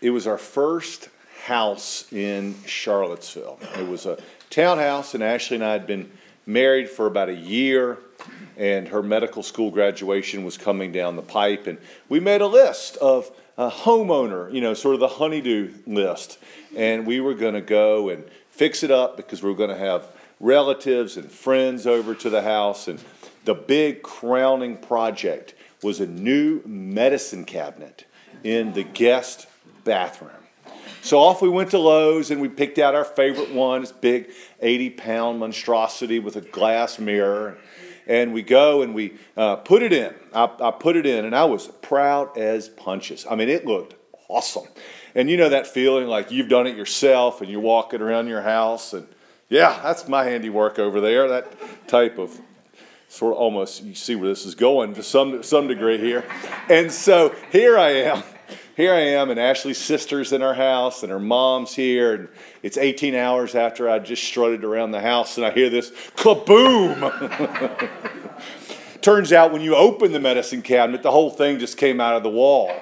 it was our first house in Charlottesville. It was a townhouse, and Ashley and I had been married for about a year, and her medical school graduation was coming down the pipe, and we made a list of a homeowner, sort of the honey-do list, and we were going to go and fix it up because we were going to have relatives and friends over to the house, and the big crowning project was a new medicine cabinet in the guest bathroom. So off we went to Lowe's, and we picked out our favorite one, this big 80-pound monstrosity with a glass mirror. And we go and we put it in. I put it in, and I was proud as punches. I mean, it looked awesome. And you know that feeling like you've done it yourself, and you're walking around your house, and yeah, that's my handiwork over there, that type of sort of almost, you see where this is going to some degree here. And so here I am, and Ashley's sister's in our house, and her mom's here, and it's 18 hours after I just strutted around the house, and I hear this kaboom! Turns out when you open the medicine cabinet, the whole thing just came out of the wall.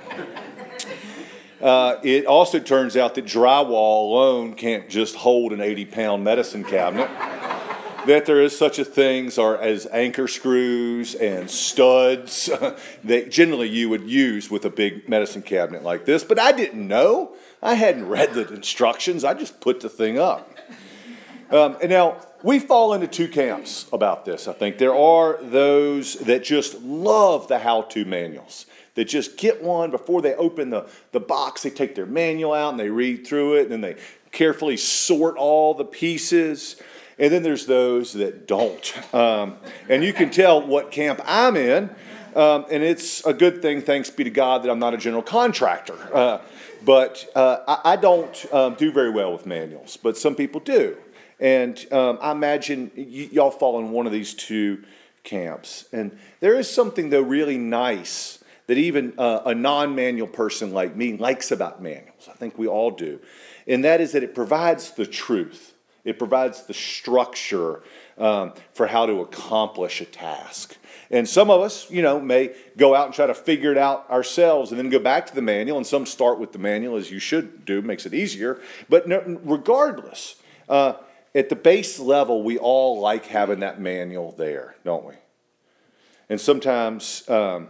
It also turns out that drywall alone can't just hold an 80-pound medicine cabinet. That there is such a thing as anchor screws and studs that generally you would use with a big medicine cabinet like this. But I didn't know. I hadn't read the instructions. I just put the thing up. And now, we fall into two camps about this, I think. There are those that just love the how-to manuals, that just get one before they open the box. They take their manual out and they read through it, and then they carefully sort all the pieces. And then there's those that don't. And you can tell what camp I'm in. And it's a good thing, thanks be to God, that I'm not a general contractor. But I don't do very well with manuals. But some people do. And I imagine y'all fall in one of these two camps. And there is something, though, really nice that even a non-manual person like me likes about manuals. I think we all do. And that is that it provides the truth. It provides the structure for how to accomplish a task. And some of us, may go out and try to figure it out ourselves and then go back to the manual. And some start with the manual, as you should do, makes it easier. But regardless, at the base level, we all like having that manual there, don't we? And sometimes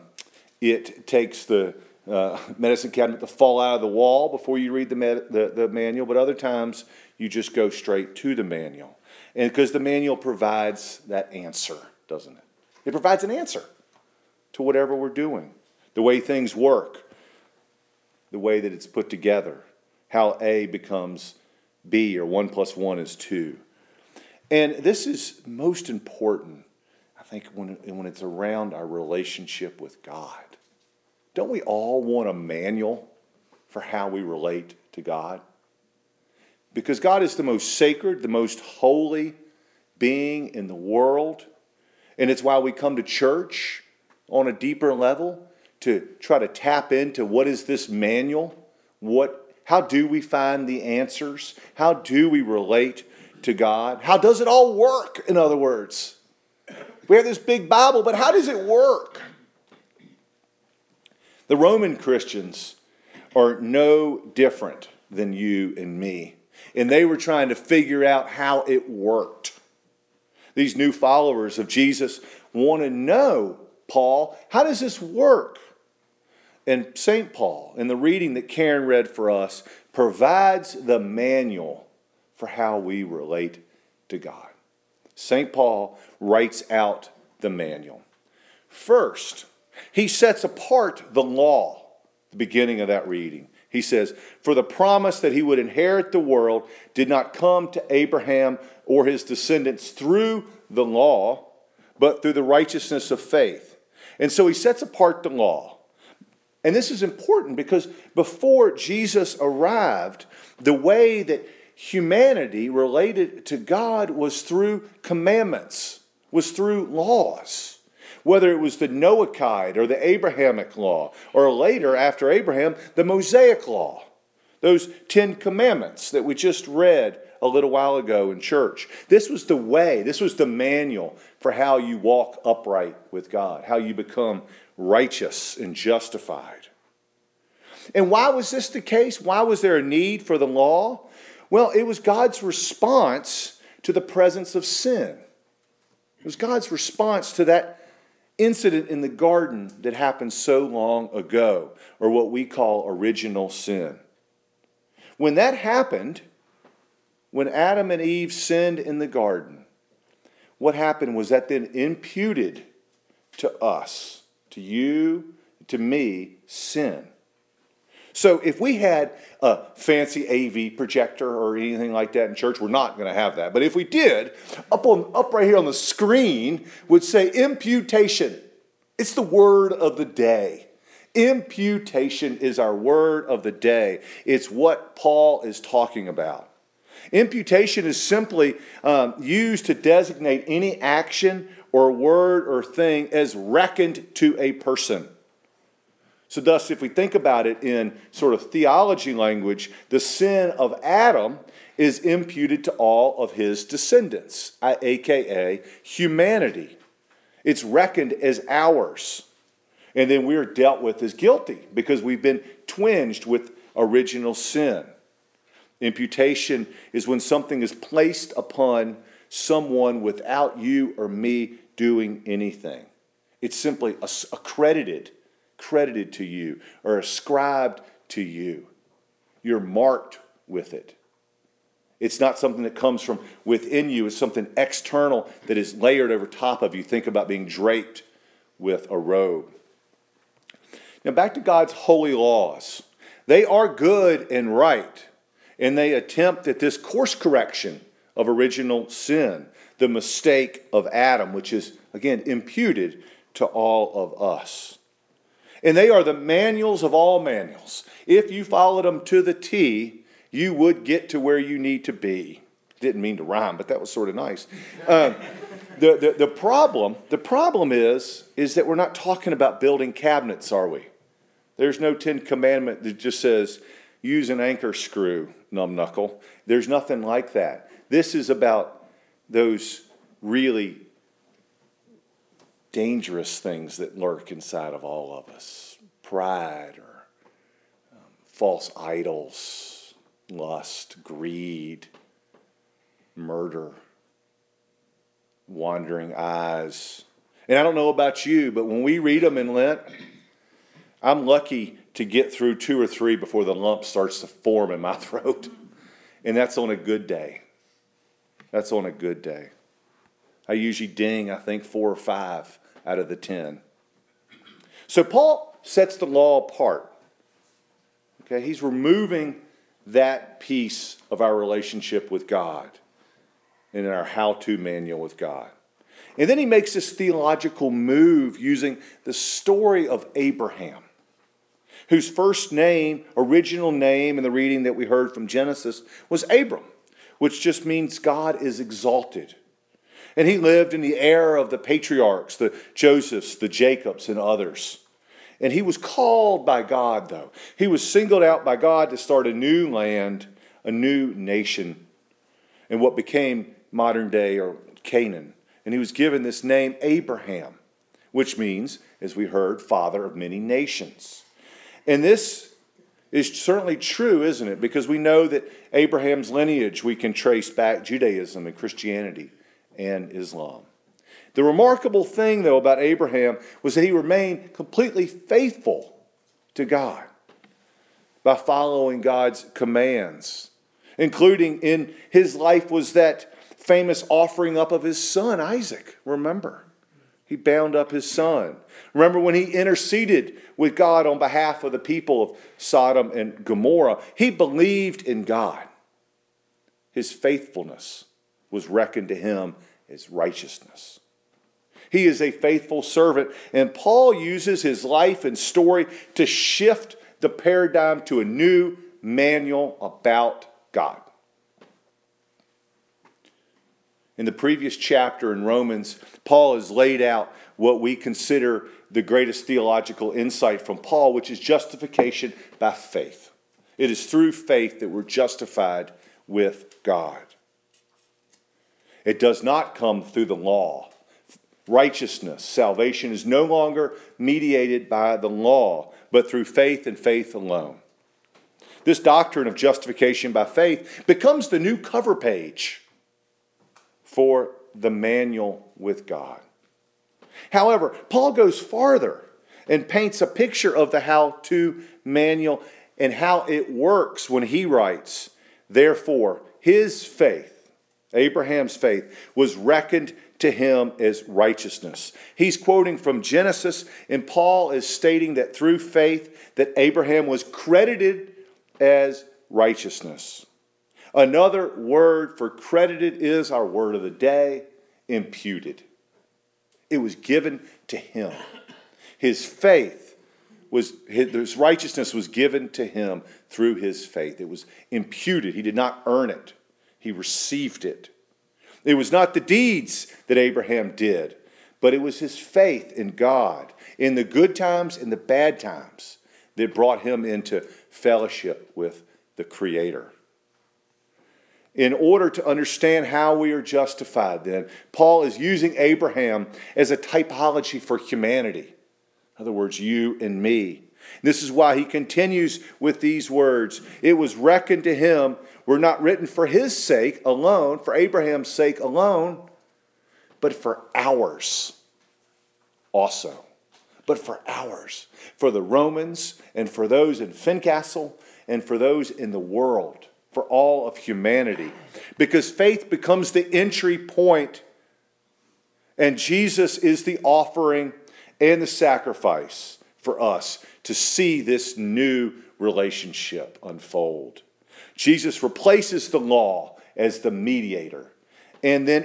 it takes the medicine cabinet to fall out of the wall before you read the manual. But other times, you just go straight to the manual. And because the manual provides that answer, doesn't it? It provides an answer to whatever we're doing, the way things work, the way that it's put together, how A becomes B, or 1 + 1 is 2. And this is most important, I think, when it's around our relationship with God. Don't we all want a manual for how we relate to God? Because God is the most sacred, the most holy being in the world. And it's why we come to church on a deeper level to try to tap into what is this manual? How do we find the answers? How do we relate to God? How does it all work, in other words? We have this big Bible, but how does it work? The Roman Christians are no different than you and me. And they were trying to figure out how it worked. These new followers of Jesus want to know, Paul, how does this work? And St. Paul, in the reading that Karen read for us, provides the manual for how we relate to God. St. Paul writes out the manual. First, he sets apart the law, the beginning of that reading. He says, for the promise that he would inherit the world did not come to Abraham or his descendants through the law, but through the righteousness of faith. And so he sets apart the law. And this is important because before Jesus arrived, the way that humanity related to God was through commandments, was through laws. Whether it was the Noahide or the Abrahamic law, or later, after Abraham, the Mosaic law. Those 10 commandments that we just read a little while ago in church. This was the way, this was the manual for how you walk upright with God, how you become righteous and justified. And why was this the case? Why was there a need for the law? Well, it was God's response to the presence of sin. It was God's response to that incident in the garden that happened so long ago, or what we call original sin. When that happened, when Adam and Eve sinned in the garden, what happened was that then imputed to us, to you, to me, sin. So if we had a fancy AV projector or anything like that in church, we're not going to have that. But if we did, up right here on the screen would say imputation. It's the word of the day. Imputation is our word of the day. It's what Paul is talking about. Imputation is simply used to designate any action or word or thing as reckoned to a person. So thus, if we think about it in sort of theology language, the sin of Adam is imputed to all of his descendants, aka humanity. It's reckoned as ours. And then we're dealt with as guilty because we've been twinged with original sin. Imputation is when something is placed upon someone without you or me doing anything. It's simply credited to you or ascribed to you. You're marked with it. It's not something that comes from within you. It's something external that is layered over top of you. Think about being draped with a robe. Now back to God's holy laws. They are good and right, and they attempt at this course correction of original sin, the mistake of Adam, which is, again, imputed to all of us. And they are the manuals of all manuals. If you followed them to the T, you would get to where you need to be. Didn't mean to rhyme, but that was sort of nice. The problem is that we're not talking about building cabinets, are we? There's no 10 commandment that just says, use an anchor screw, numbknuckle. There's nothing like that. This is about those really dangerous things that lurk inside of all of us. Pride or false idols, lust, greed, murder, wandering eyes. And I don't know about you, but when we read them in Lent, I'm lucky to get through 2 or 3 before the lump starts to form in my throat. And that's on a good day. That's on a good day. I usually ding, I think, 4 or 5 out of the 10. So Paul sets the law apart. Okay, he's removing that piece of our relationship with God and in our how-to manual with God. And then he makes this theological move using the story of Abraham, whose first name, original name in the reading that we heard from Genesis was Abram, which just means God is exalted. And he lived in the era of the patriarchs, the Josephs, the Jacobs, and others. And he was called by God, though. He was singled out by God to start a new land, a new nation, and what became modern day or Canaan. And he was given this name Abraham, which means, as we heard, father of many nations. And this is certainly true, isn't it? Because we know that Abraham's lineage we can trace back Judaism and Christianity and Islam. The remarkable thing, though, about Abraham was that he remained completely faithful to God by following God's commands, including in his life was that famous offering up of his son, Isaac. Remember, he bound up his son. Remember when he interceded with God on behalf of the people of Sodom and Gomorrah, he believed in God. His faithfulness was reckoned to him as righteousness. He is a faithful servant, and Paul uses his life and story to shift the paradigm to a new manual about God. In the previous chapter in Romans, Paul has laid out what we consider the greatest theological insight from Paul, which is justification by faith. It is through faith that we're justified with God. It does not come through the law. righteousness, salvation is no longer mediated by the law, but through faith and faith alone. This doctrine of justification by faith becomes the new cover page for the manual with God. However, Paul goes farther and paints a picture of the how-to manual and how it works when he writes, therefore, his faith, Abraham's faith, was reckoned to him as righteousness. He's quoting from Genesis, and Paul is stating that through faith that Abraham was credited as righteousness. Another word for credited is our word of the day, imputed. It was given to him. His righteousness was given to him through his faith. It was imputed. He did not earn it. He received it. It was not the deeds that Abraham did, but it was his faith in God, in the good times and the bad times, that brought him into fellowship with the Creator. In order to understand how we are justified, then, Paul is using Abraham as a typology for humanity. In other words, you and me. This is why he continues with these words. It was reckoned to him, were not written for his sake alone, for Abraham's sake alone, but for ours also. But for ours. For the Romans and for those in Fincastle and for those in the world. For all of humanity. Because faith becomes the entry point, and Jesus is the offering and the sacrifice for us to see this new relationship unfold. Jesus replaces the law as the mediator and then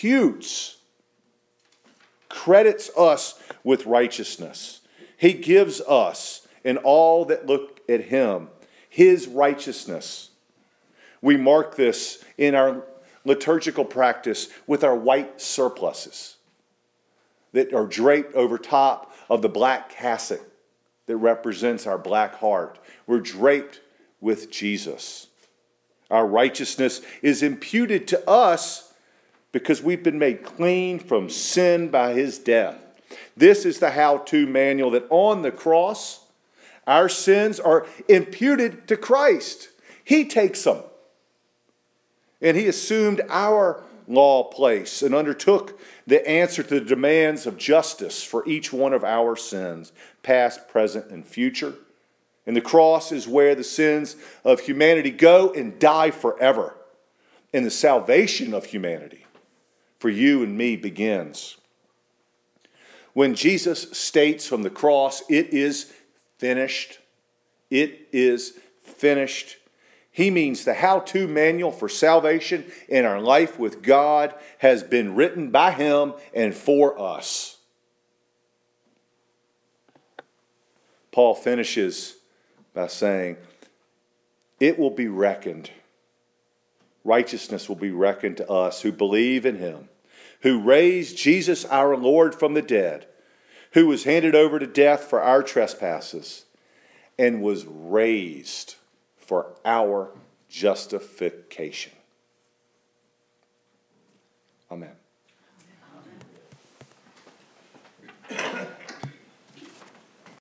credits us with righteousness. He gives us, and all that look at him, his righteousness. We mark this in our liturgical practice with our white surplices that are draped over top of the black cassock that represents our black heart. We're draped with Jesus. Our righteousness is imputed to us because we've been made clean from sin by his death. This is the how-to manual that on the cross, our sins are imputed to Christ. He takes them. And he assumed our law place and undertook the answer to the demands of justice for each one of our sins, past, present, and future. And the cross is where the sins of humanity go and die forever. And the salvation of humanity for you and me begins. When Jesus states from the cross, it is finished. It is finished. He means the how-to manual for salvation in our life with God has been written by him and for us. Paul finishes by saying, it will be reckoned. Righteousness will be reckoned to us who believe in him, who raised Jesus our Lord from the dead, who was handed over to death for our trespasses, and was raised for our justification. Amen.